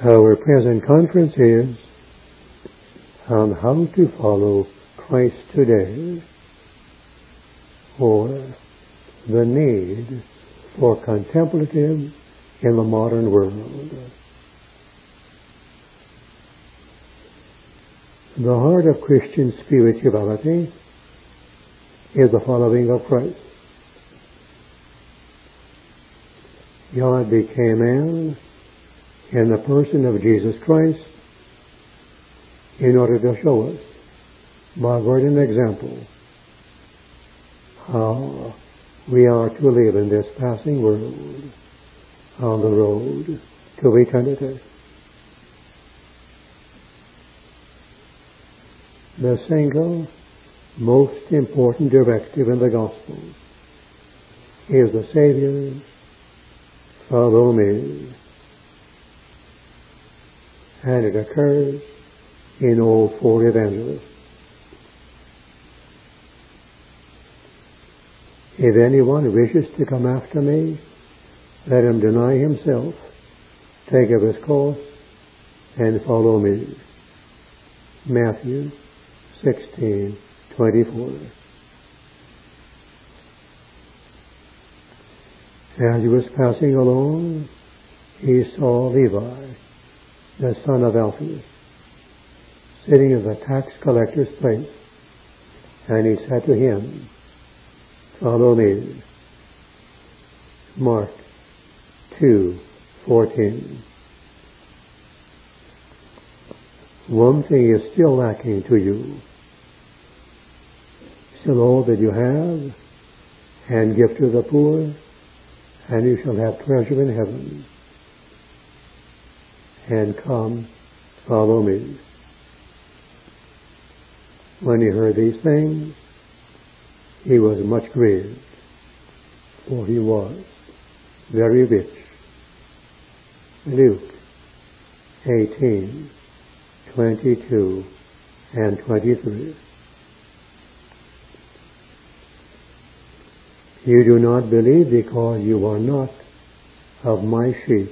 Our present conference is on how to follow Christ today, or the need for contemplative in the modern world. The heart of Christian spirituality is the following of Christ. God became man in the person of Jesus Christ in order to show us, by word and example, how we are to live in this passing world on the road to eternity. The single most important directive in the gospel is the Savior's "Follow me," and it occurs in all four evangelists. If anyone wishes to come after me, let him deny himself, take up his cross, and follow me. Matthew 16:24. As he was passing along, he saw Levi, the son of Alphaeus, sitting in the tax collector's place, and he said to him, "Follow me." Mark 2:14. One thing is still lacking to you. Sell all that you have and give to the poor, and you shall have treasure in heaven. And come, follow me. When he heard these things, he was much grieved, for he was very rich. Luke 18:22 and 23. You do not believe because you are not of my sheep.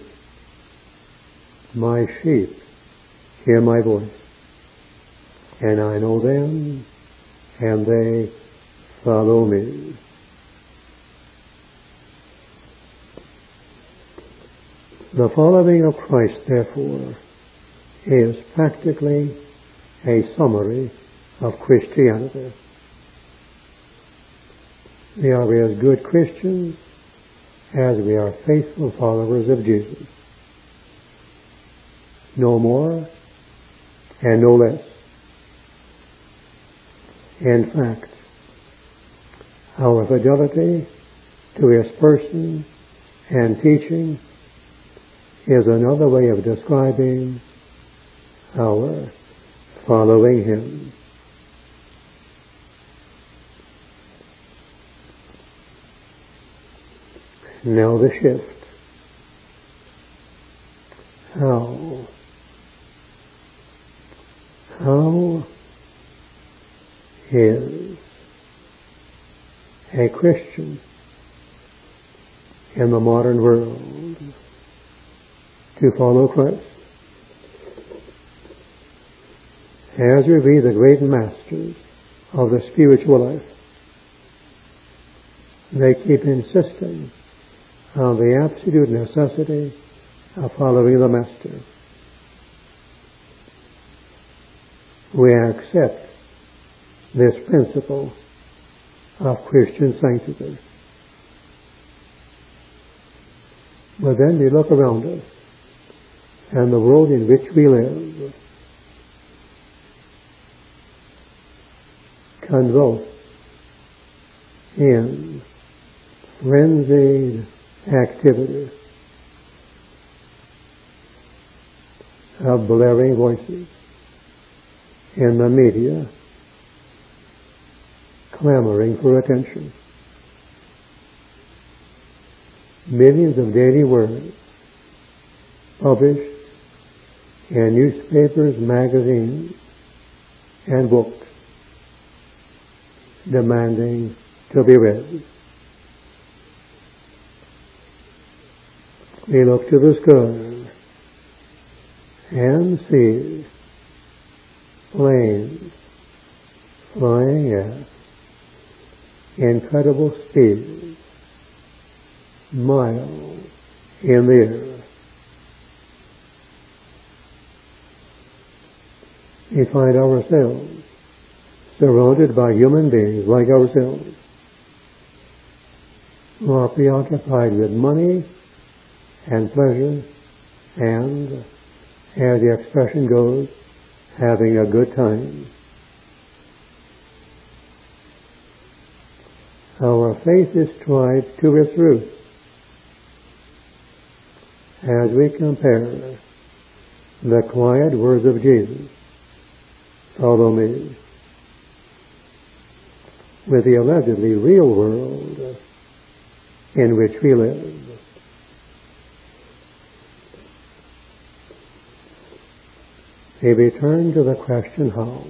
My sheep hear my voice, and I know them, and they follow me. The following of Christ, therefore, is practically a summary of Christianity. We are as good Christians as we are faithful followers of Jesus. No more and no less. In fact, our fidelity to his person and teaching is another way of describing our following him. Now the shift. How is a Christian in the modern world to follow Christ? As we read the great masters of the spiritual life, they keep insisting on the absolute necessity of following the Master. We accept this principle of Christian sanctity. But then we look around us, and the world in which we live convulsed in frenzied activity of blaring voices in the media clamoring for attention. Millions of daily words published in newspapers, magazines, and books demanding to be read. We look to the sky and seas, planes, flying at incredible speeds, miles in the air. We find ourselves surrounded by human beings like ourselves, who are preoccupied with money and pleasure and, as the expression goes, having a good time. Our faith is tried to its root as we compare the quiet words of Jesus, "Follow me," with the allegedly real world in which we live. We return to the question, how?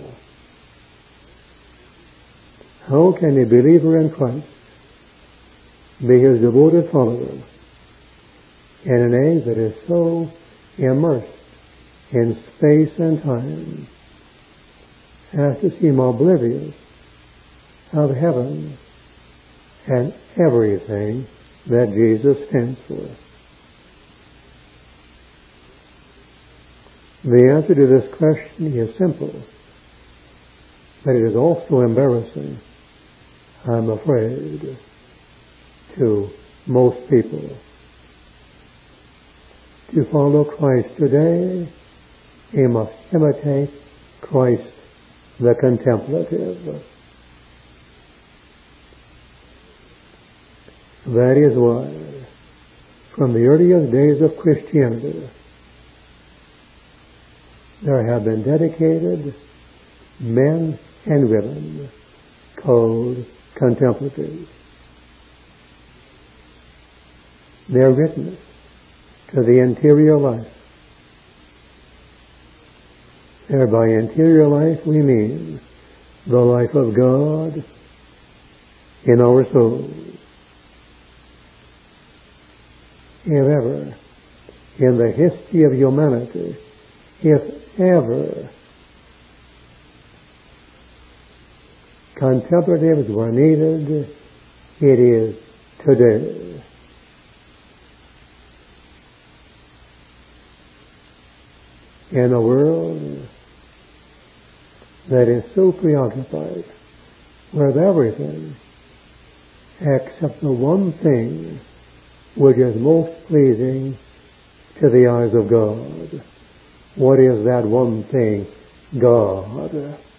How can a believer in Christ be His devoted follower in an age that is so immersed in space and time as to seem oblivious of heaven and everything that Jesus stands for? The answer to this question is simple, but it is also embarrassing, I'm afraid, to most people. To follow Christ today, we must imitate Christ the contemplative. That is why, from the earliest days of Christianity, there have been dedicated men and women called contemplatives. Their witness to the interior life. There, by interior life we mean the life of God in our souls. If ever, in the history of humanity, if ever contemplatives were needed, it is today. In a world that is so preoccupied with everything except the one thing which is most pleasing to the eyes of God. What is that one thing? God.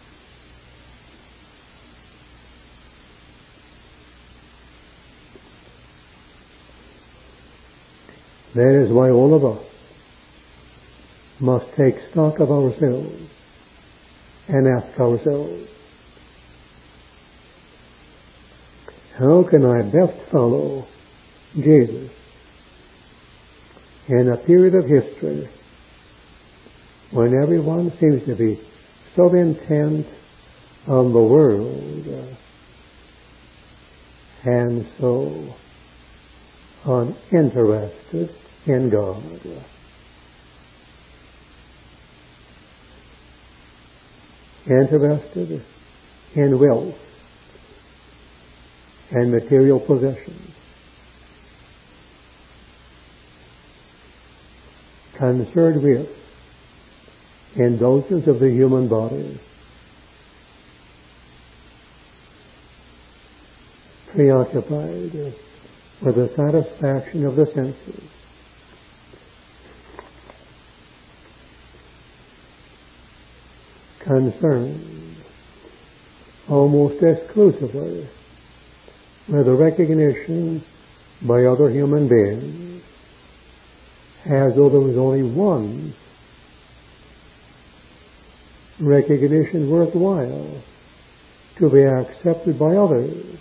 That is why all of us must take stock of ourselves and ask ourselves, how can I best follow Jesus in a period of history when everyone seems to be so intent on the world and so uninterested in God? Interested in wealth and material possessions, concerned with indulgence of the human body, preoccupied with the satisfaction of the senses, concerned almost exclusively with the recognition by other human beings, as though there was only one recognition worthwhile to be accepted by others,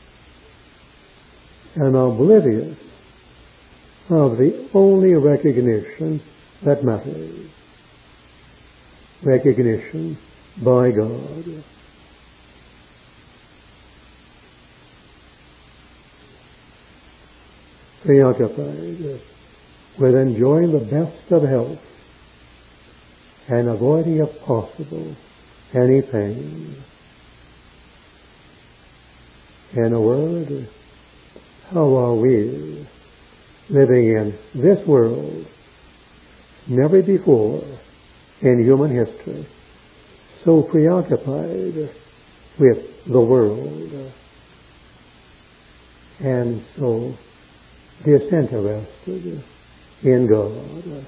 and oblivious of the only recognition that matters. Recognition by God. Preoccupied with enjoying the best of health and avoiding if possible any pain. In a word, how are we living in this world, never before in human history, so preoccupied with the world and so disinterested in God?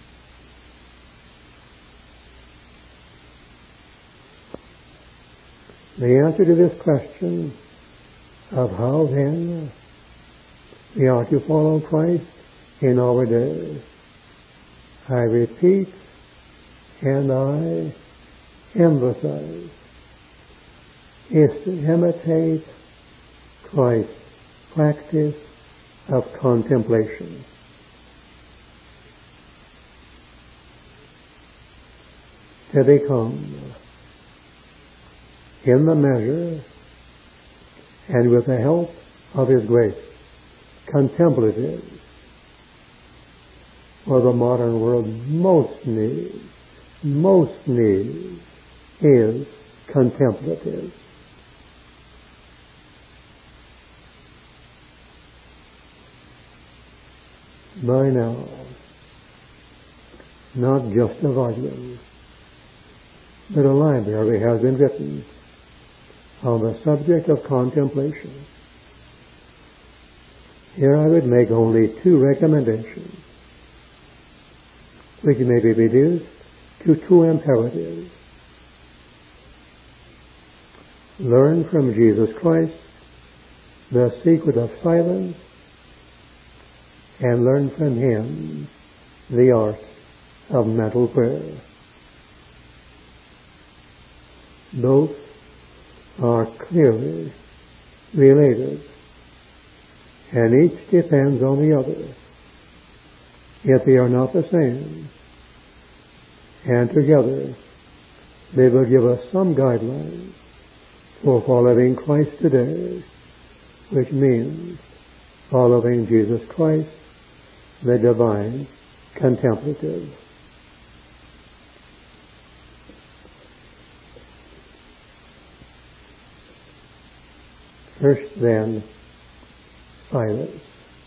The answer to this question of how then we are to follow Christ in our day, I repeat and I emphasize, is to imitate Christ's practice of contemplation. To become, in the measure and with the help of His grace, contemplative. For the modern world most needs is contemplative. By now, not just a volume, but a library has been written on the subject of contemplation. Here I would make only 2 recommendations, which may be reduced to 2 imperatives. Learn from Jesus Christ the secret of silence, and learn from Him the art of mental prayer. Both are clearly related, and each depends on the other, yet they are not the same. And together they will give us some guidelines for following Christ today, which means following Jesus Christ, the divine contemplative. First, then, silence.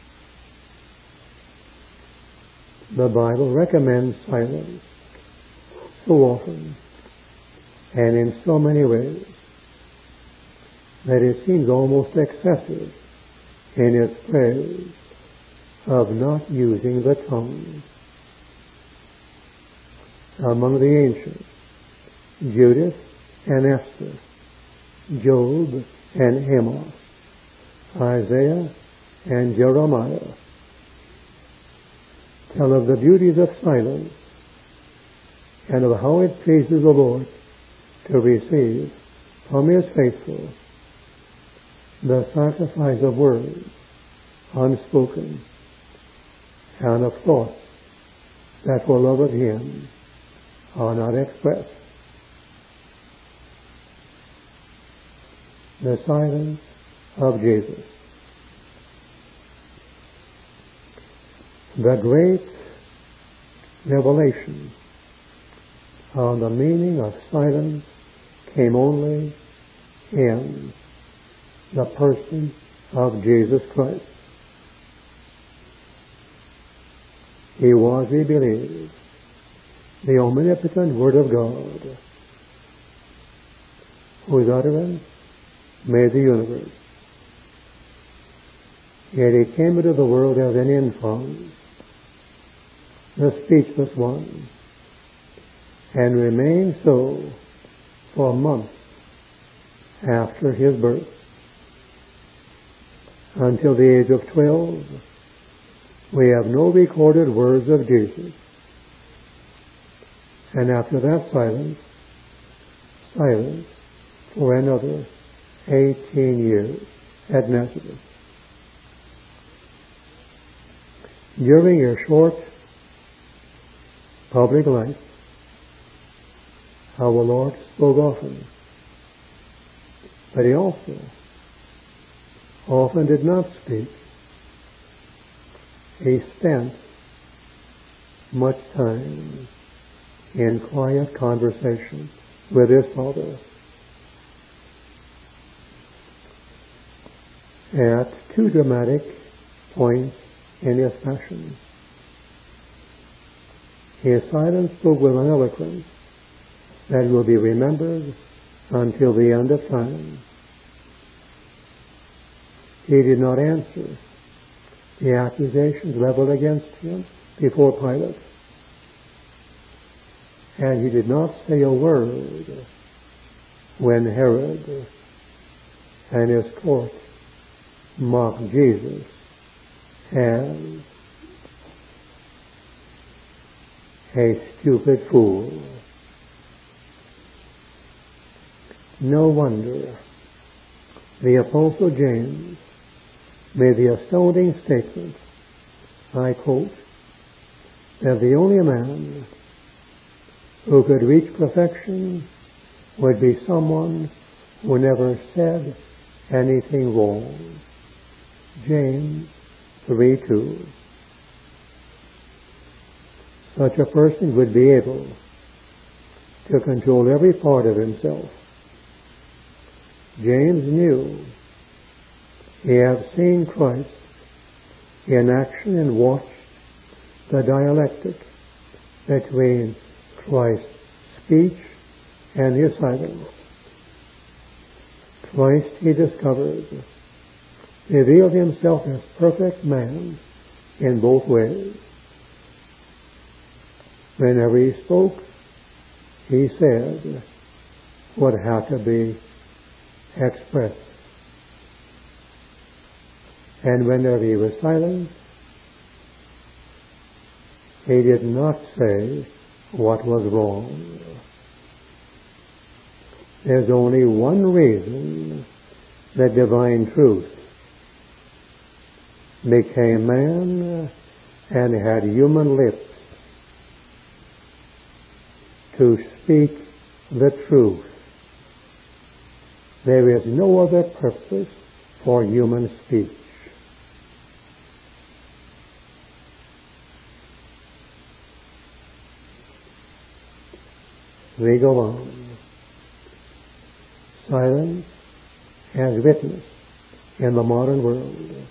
The Bible recommends silence so often and in so many ways that it seems almost excessive in its praise of not using the tongue. Among the ancients, Judith and Esther, Job and Amos, Isaiah and Jeremiah tell of the beauties of silence and of how it pleases the Lord to receive from His faithful the sacrifice of words unspoken and of thoughts that for love of Him are not expressed. The silence of Jesus. The great revelation on the meaning of silence came only in the person of Jesus Christ. He was, we believe, the omnipotent Word of God, whose utterance made the universe. Yet He came into the world as an infant, the speechless one, and remained so for months after His birth. Until the age of 12, we have no recorded words of Jesus. And after that silence for another 18 years at Nazareth. During a short public life, our Lord spoke often, but He also often did not speak. He spent much time in quiet conversation with his Father. At two dramatic points in his passion, his silence spoke with an eloquence that will be remembered until the end of time. He did not answer the accusations leveled against him before Pilate, and he did not say a word when Herod and his court mocked Jesus as a stupid fool. No wonder the Apostle James made the astounding statement, I quote, that the only man who could reach perfection would be someone who never said anything wrong. James 3:2. Such a person would be able to control every part of himself. James knew he had seen Christ in action and watched the dialectic between Christ's speech and his silence. Christ, he discovered, revealed himself as perfect man in both ways. Whenever he spoke, he said what had to be expressed. And whenever he was silent, he did not say what was wrong. There's only one reason that divine truth became man and had human lips to speak the truth. There is no other purpose for human speech. We go on. Silence has witness in the world.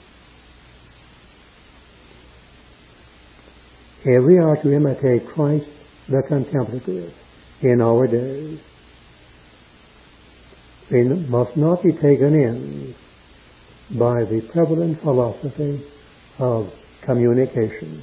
If we are to imitate Christ the contemplative in our days, we must not be taken in by the prevalent philosophy of communication.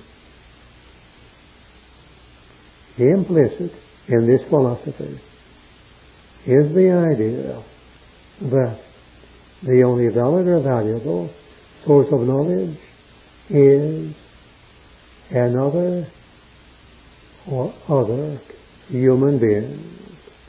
Implicit in this philosophy is the idea that the only valid or valuable source of knowledge is another or other human being.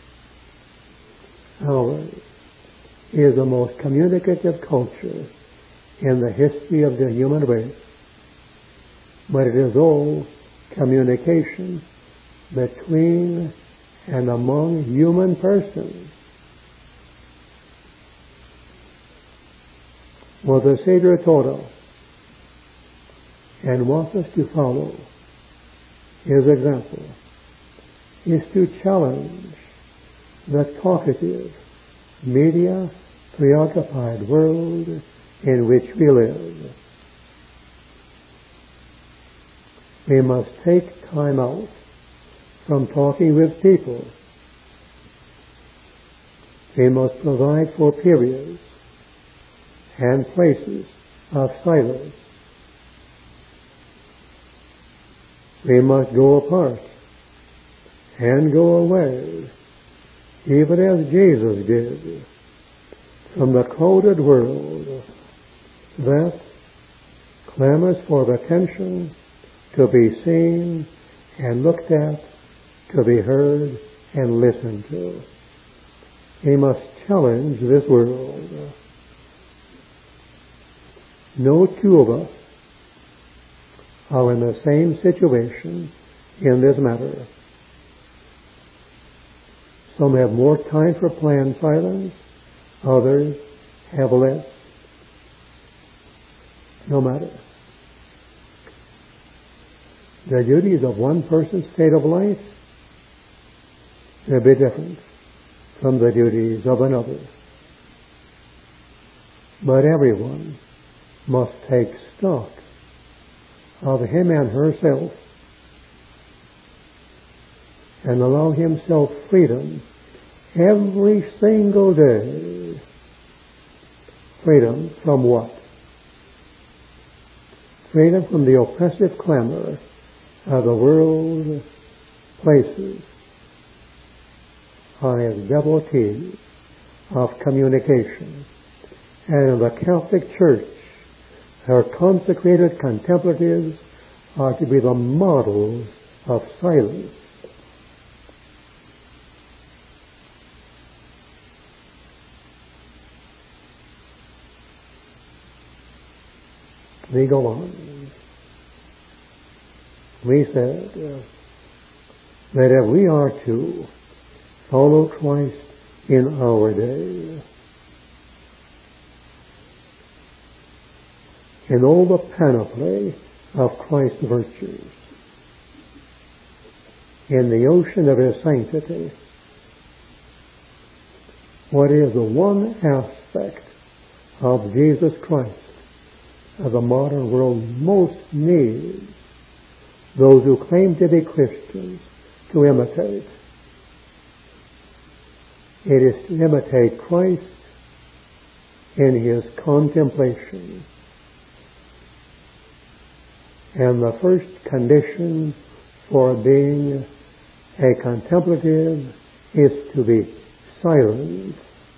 Ours is the most communicative culture in the history of the human race, but it is all communication between and among human persons. What the Savior taught us and wants us to follow his example is to challenge the talkative, media preoccupied world in which we live. We must take time out from talking with people. We must provide for periods and places of silence. We must go apart and go away, even as Jesus did, from the crowded world that clamors for attention, to be seen and looked at, to be heard and listened to. We must challenge this world. No two of us are in the same situation in this matter. Some have more time for planned silence, others have less. No matter. The duties of one person's state of life will be different from the duties of another. But everyone must take stock of him and herself and allow himself freedom every single day. Freedom from what? Freedom from the oppressive clamor of the world places on his devotee of communication. And in the Catholic Church, her consecrated contemplatives are to be the models of silence. We go on. We said that if we are to follow Christ in our day, in all the panoply of Christ's virtues, in the ocean of his sanctity, what is the one aspect of Jesus Christ that the modern world most needs those who claim to be Christians to imitate? It is to imitate Christ in his contemplation. And the first condition for being a contemplative is to be silent.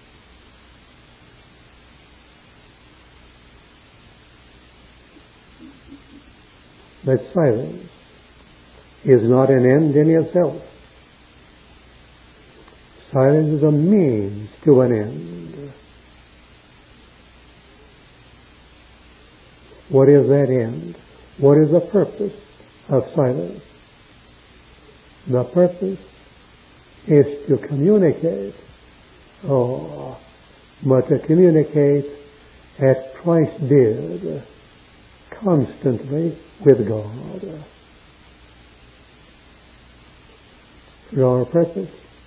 But silence is not an end in itself. Silence is a means to an end. What is that end? What is the purpose of silence? The purpose is to communicate. But to communicate as Christ did, constantly with God. For our purpose,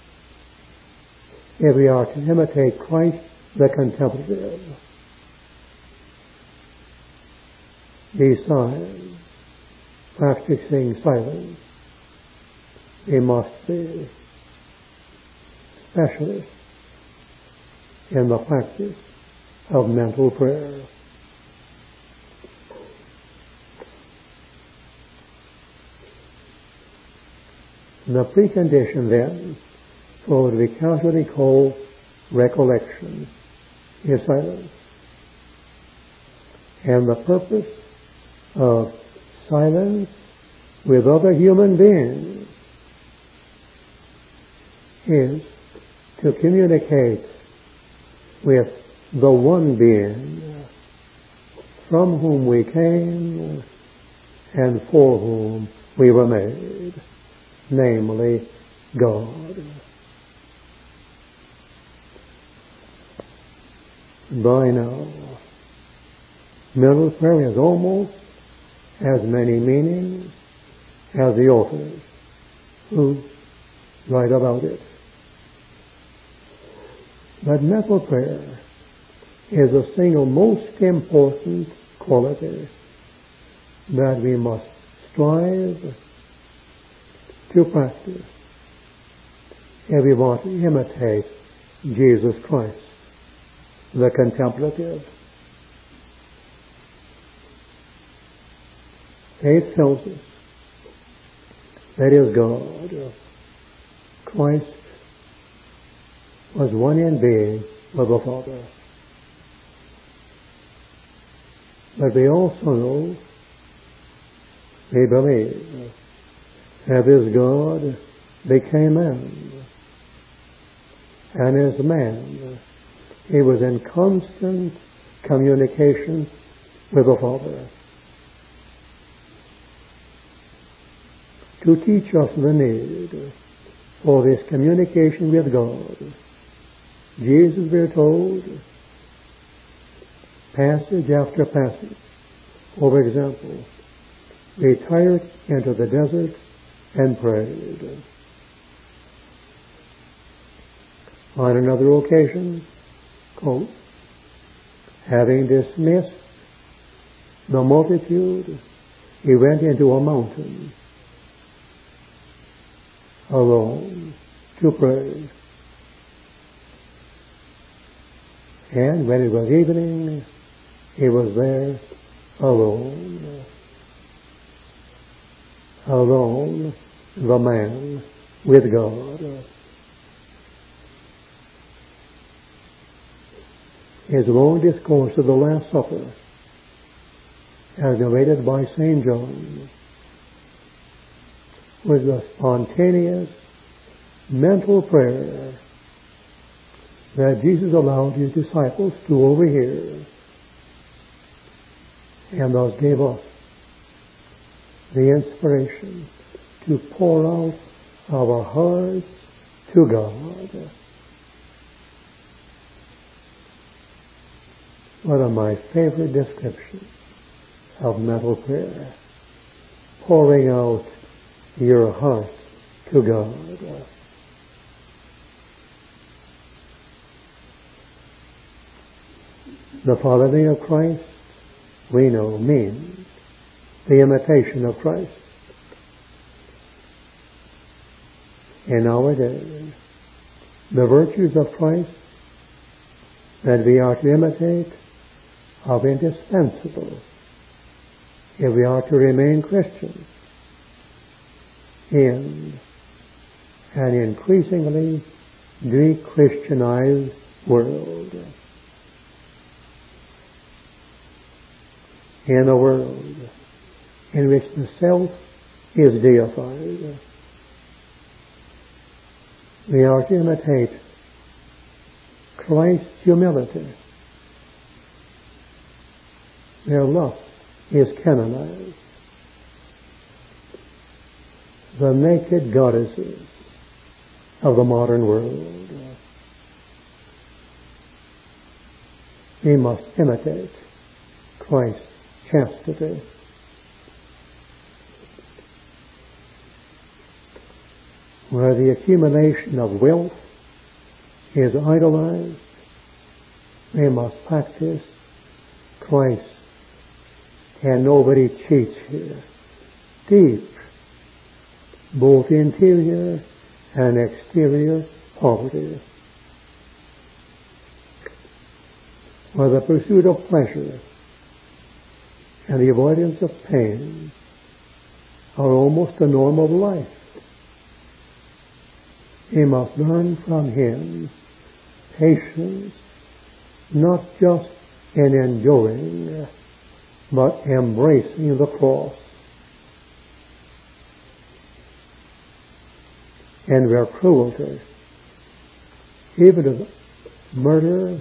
if we are to imitate Christ the contemplative, besides practicing silence, we must be specialists in the practice of mental prayer. The precondition then for what we casually call recollection is silence. And the purpose of silence with other human beings is to communicate with the one being from whom we came and for whom we were made, namely God. By now, mental prayer has almost as many meanings as the authors who write about it. But mental prayer is the single most important quality that we must strive to practice if we want to imitate Jesus Christ, the contemplative. Faith tells us that is God. Christ was one in being with the Father. But we also know, we believe, that this God became man. And as man, he was in constant communication with the Father. To teach us the need for this communication with God, Jesus, we're told, passage after passage. For example, retired into the desert and prayed. On another occasion, quote, having dismissed the multitude, he went into a mountain alone to pray. And when it was evening, he was there alone. Alone, the man with God. His long discourse of the Last Supper, as narrated by St. John, was a spontaneous mental prayer that Jesus allowed his disciples to overhear, and thus gave us the inspiration to pour out our hearts to God. One of my favorite descriptions of mental prayer, pouring out your heart to God. The following of Christ, we know, means the imitation of Christ. In our day, the virtues of Christ that we are to imitate are indispensable if we are to remain Christians in an increasingly de-Christianized world. In a world in which the self is deified, we are to imitate Christ's humility, where lust is canonized. The naked goddesses of the modern world. We must imitate Christ's chastity. Where the accumulation of wealth is idolized, we must practice Christ. And nobody cheats here. Deep, both interior and exterior poverty. Where the pursuit of pleasure and the avoidance of pain are almost the norm of life. We must learn from him patience, not just in enduring, but embracing the cross. And where cruelty, even of murder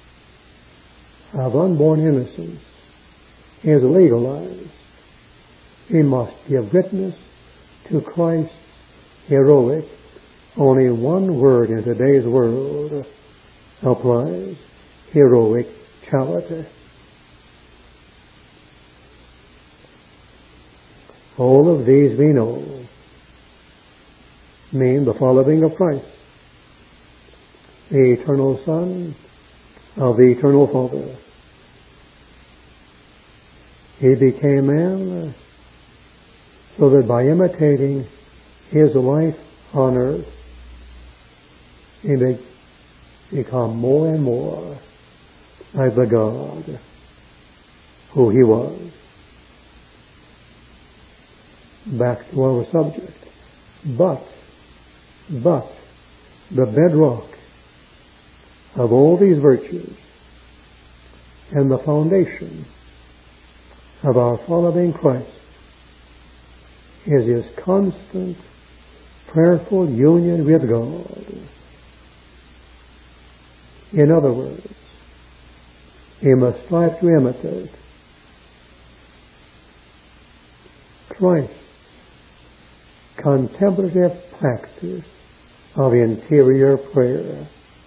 of unborn innocence, is legalized, we must give witness to Christ's heroic, only one word in today's world applies, heroic charity. All of these we know mean the following of Christ, the eternal Son of the eternal Father. He became man so that by imitating his life on earth, he may become more and more like the God who he was. Back to our subject. But the bedrock of all these virtues and the foundation of our following Christ is his constant, prayerful union with God. In other words, he must strive to imitate Christ's contemplative practice of interior prayer.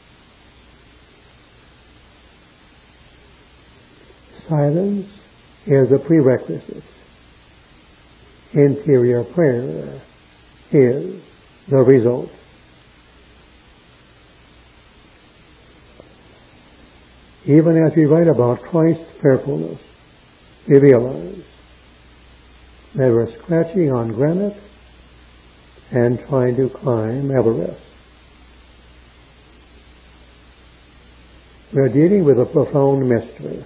Silence is a prerequisite. Interior prayer is the result. Even as we write about Christ's prayerfulness, we realize that we're scratching on granite and trying to climb Everest. We're dealing with a profound mystery,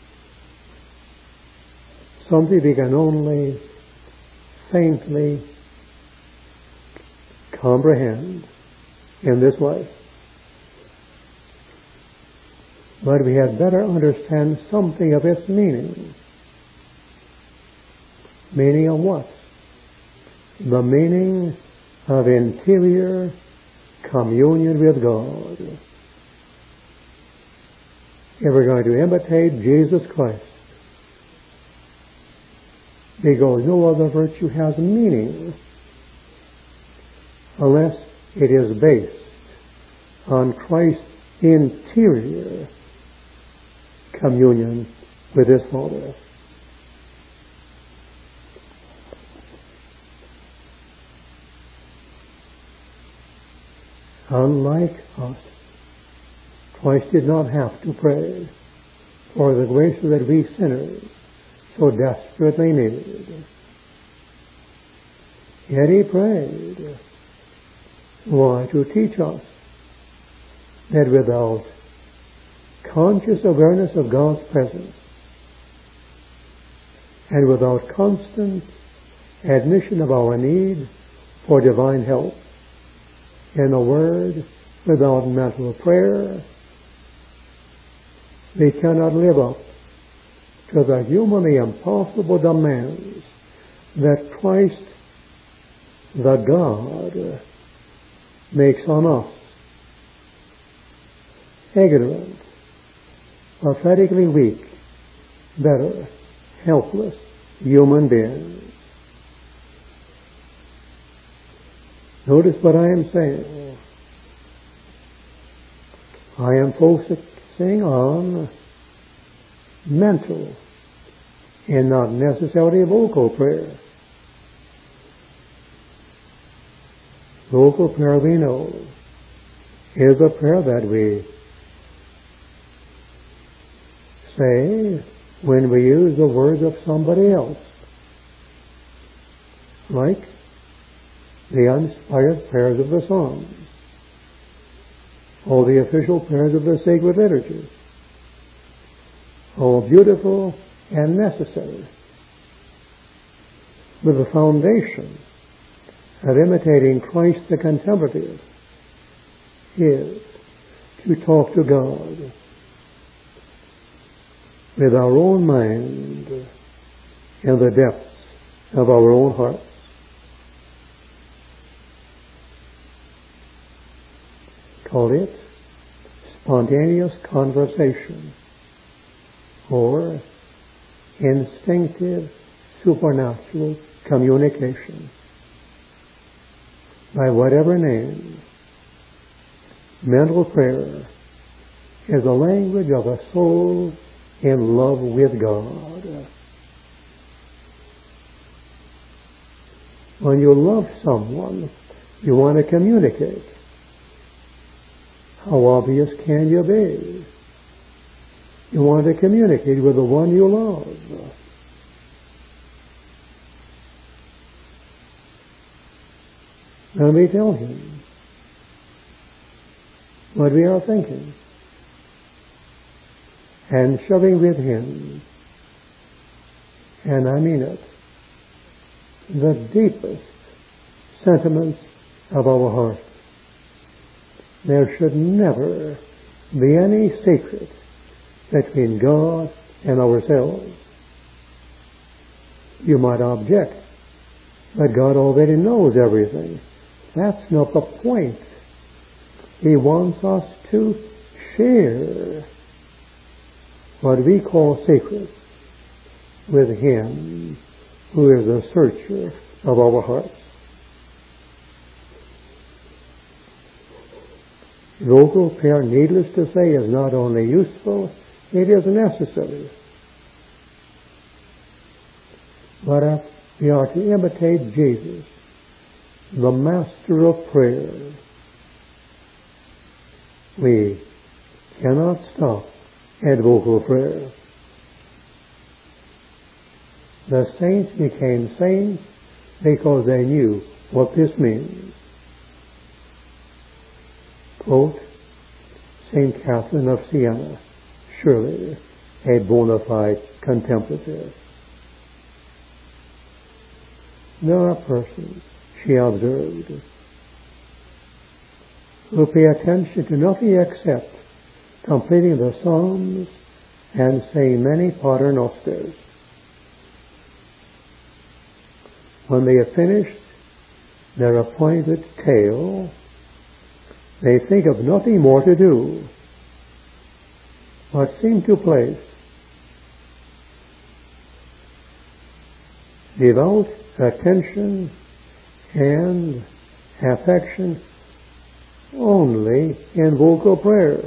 something we can only faintly comprehend in this life. But we had better understand something of its meaning. Meaning of what? The meaning of interior communion with God. If we're going to imitate Jesus Christ, because no other virtue has meaning unless it is based on Christ's interior communion with His Father. Unlike us, Christ did not have to pray for the grace that we sinners so desperately needed. Yet He prayed. Why? To teach us that without conscious awareness of God's presence and without constant admission of our need for divine help, in a word, without mental prayer, we cannot live up to the humanly impossible demands that Christ, the God, makes on us. Ignorant, pathetically weak, bitter, helpless human beings. Notice what I am saying. I am focusing on mental and not necessarily vocal prayer. Vocal prayer, we know, is a prayer that we say when we use the words of somebody else, like the inspired prayers of the Psalms, or the official prayers of the sacred liturgy, all beautiful and necessary, with the foundation of imitating Christ the contemplative is to talk to God with our own mind in the depths of our own hearts. Call it spontaneous conversation or instinctive supernatural communication. By whatever name, mental prayer is the language of a soul in love with God. When you love someone, you want to communicate. How obvious can you be? You want to communicate with the one you love. And we tell him what we are thinking and sharing with him, and I mean it, the deepest sentiments of our heart. There should never be any secret between God and ourselves. You might object, but God already knows everything. That's not the point. He wants us to share what we call secrets with Him who is the searcher of our hearts. Vocal prayer, needless to say, is not only useful, it is necessary. But if we are to imitate Jesus, the master of prayer, we cannot stop and vocal prayer. The saints became saints because they knew what this means. Quote, St. Catherine of Siena, surely a bona fide contemplative. There are persons, she observed, who pay attention to nothing except completing the Psalms and saying many paternosters. When they have finished their appointed tale, they think of nothing more to do, but seem to place devout attention and affection only in vocal prayer.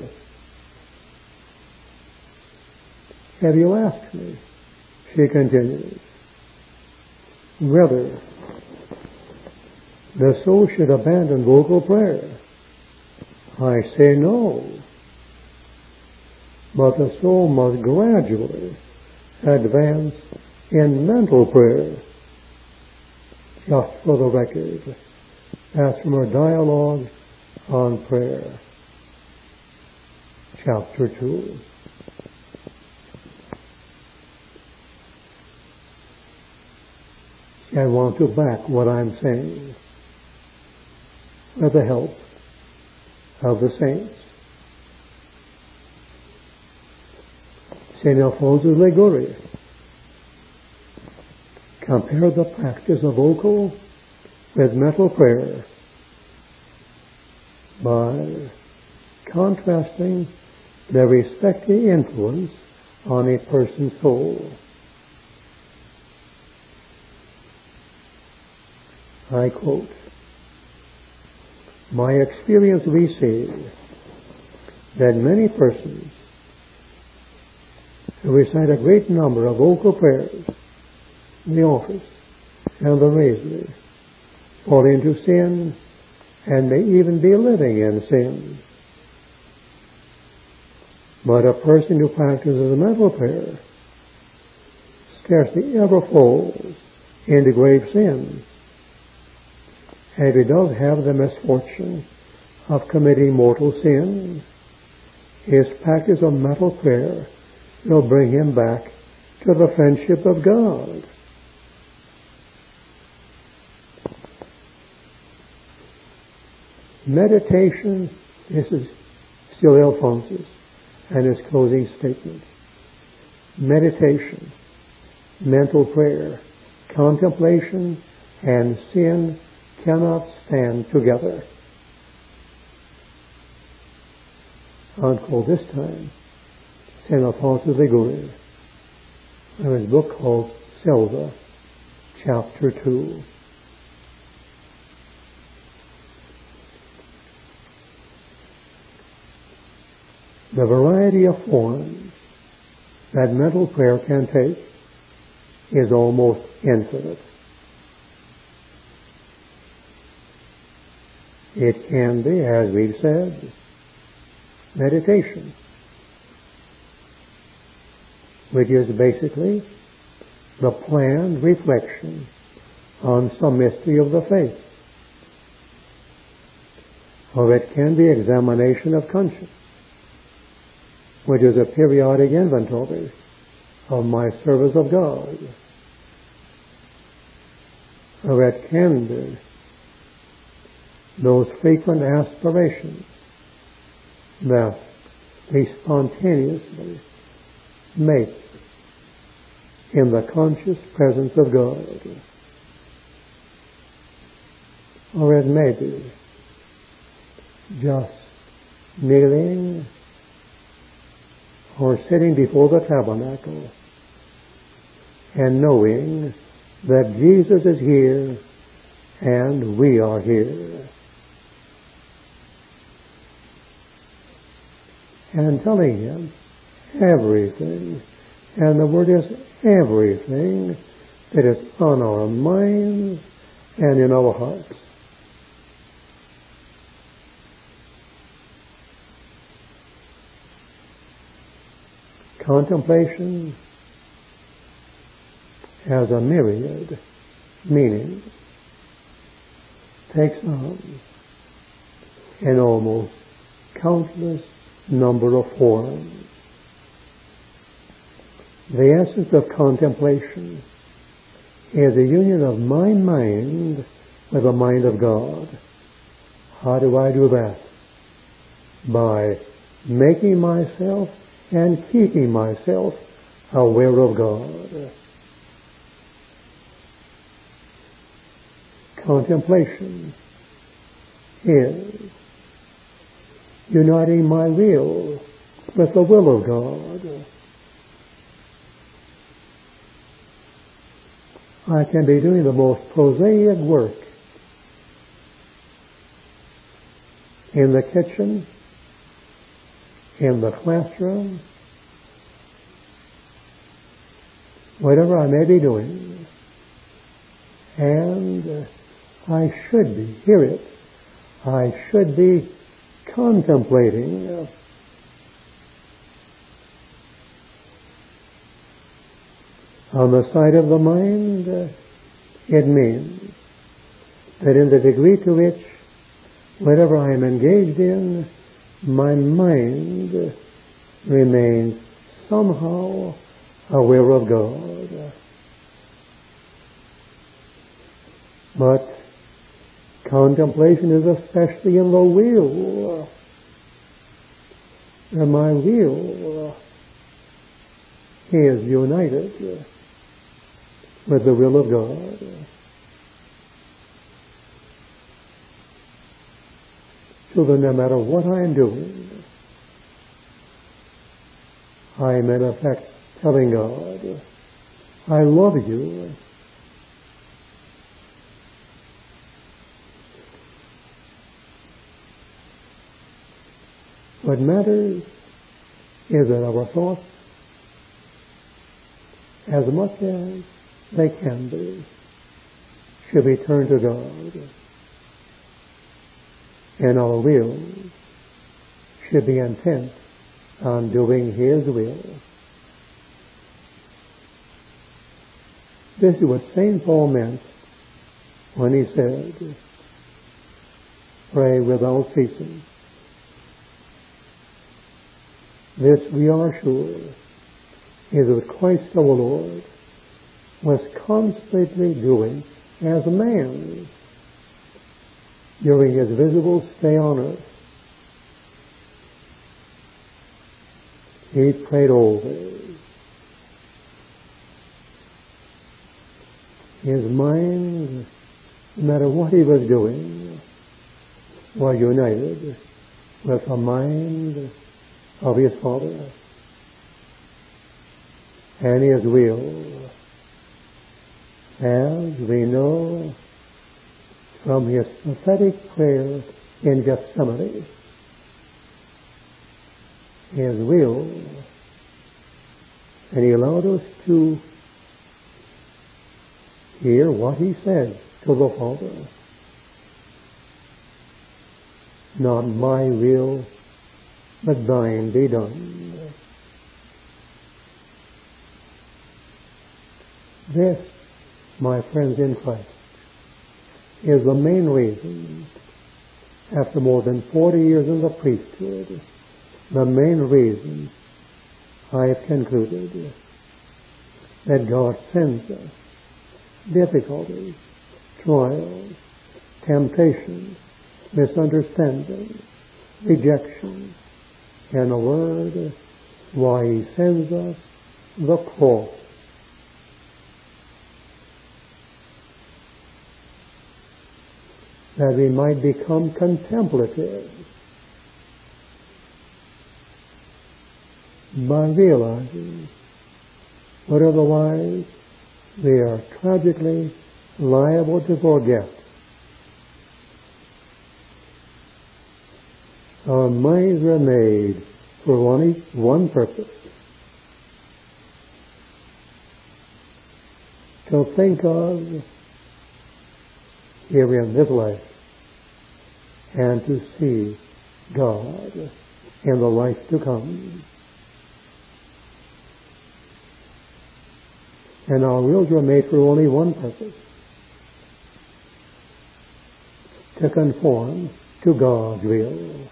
Have you asked me, she continues, whether the soul should abandon vocal prayer? I say no. But the soul must gradually advance in mental prayer. Just for the record, that's from our dialogue on prayer, chapter 2. I want to back what I'm saying with the help of the saints. St. Alphonsus Liguori compared the practice of vocal with mental prayer by contrasting their respective influence on a person's soul. I quote, my experience received that many persons who recite a great number of vocal prayers in the office and the rosary fall into sin and may even be living in sin. But a person who practices mental prayer scarcely ever falls into grave sin. And if he does have the misfortune of committing mortal sin, his practice of mental prayer will bring him back to the friendship of God. Meditation, this is still Alphonsus and his closing statement. Meditation, mental prayer, contemplation, and sin cannot stand together. Unquote this time, St. Alphonsus Liguori, in his book called Selva, chapter 2. The variety of forms that mental prayer can take is almost infinite. It can be, as we've said, meditation, which is basically the planned reflection on some mystery of the faith. Or it can be examination of conscience, which is a periodic inventory of my service of God. Or it can be those frequent aspirations that we spontaneously make in the conscious presence of God. Or it may be just kneeling or sitting before the tabernacle and knowing that Jesus is here and we are here. And telling him everything, and the word is everything, that is on our minds and in our hearts. Contemplation has a myriad meaning, takes on an almost countless number of forms. The essence of contemplation is the union of my mind with the mind of God. How do I do that? By making myself and keeping myself aware of God. Contemplation is uniting my will with the will of God. I can be doing the most prosaic work in the kitchen, in the classroom, whatever I may be doing, and I should be, hear it, I should be contemplating on the side of the mind. It means that in the degree to which whatever I am engaged in, my mind remains somehow aware of God. But contemplation is especially in the will, and my will is united with the will of God. So that no matter what I am doing, I am in effect telling God, I love you. What matters is that our thoughts, as much as they can be, should be turned to God. And our will should be intent on doing His will. This is what St. Paul meant when he said, pray without ceasing. This we are sure is what Christ our Lord was constantly doing as a man during His visible stay on earth. He prayed always. His mind, no matter what he was doing, was united with the mind of his Father. And his will, as we know from his prophetic prayer in Gethsemane, his will, and he allowed us to hear what he said to the Father. Not my will, but thine be done. This, my friends in Christ, is the main reason, after more than 40 years in the priesthood, the main reason I have concluded that God sends us difficulties, trials, temptations, misunderstanding, rejection, and a word, why He sends us the cross. That we might become contemplative by realizing what otherwise we are tragically liable to forget. Our minds were made for only one purpose: to think of here in this life and to see God in the life to come. And our wills were made for only one purpose: to conform to God's will,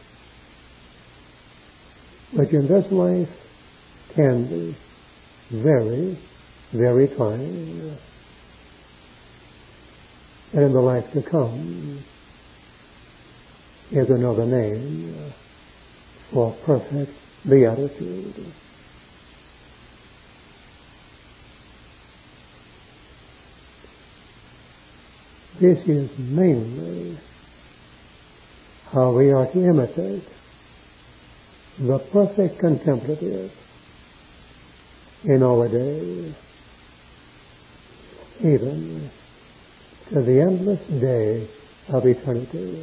which in this life can be very, very trying. And in the life to come is another name for perfect beatitude. This is mainly how we are to imitate the perfect contemplative in our day, even to the endless day of eternity,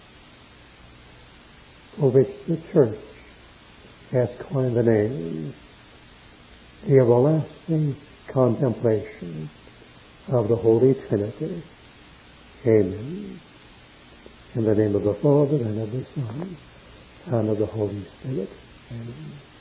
for which the Church has coined the name, the everlasting contemplation of the Holy Trinity. Amen. In the name of the Father, and of the Son, and of the Holy Spirit. Amen.